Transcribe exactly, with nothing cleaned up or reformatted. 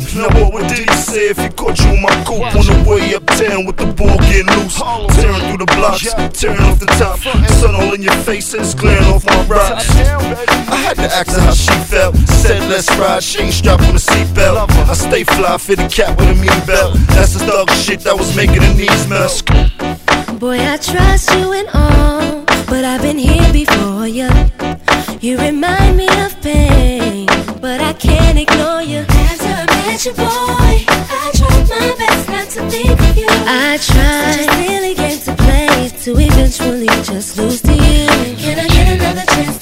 Now what would Diddy say if he caught you in my coupe on the way uptown with the ball getting loose? Tearing through the blocks, tearing off the top, sun all in your face and it's glaring off my rocks. I had to ask her how she felt. Said let's ride, she ain't strapped on a seatbelt. I stay fly, fit a cap with a mean belt. That's the thug shit that was making her knees melt. Boy, I trust you and all, but I've been here before you. You remind me of pain, but I can't ignore you. After I met you, boy, I tried my best not to think of you. I tried, just really get to play, to eventually just lose to you. Can I get another chance?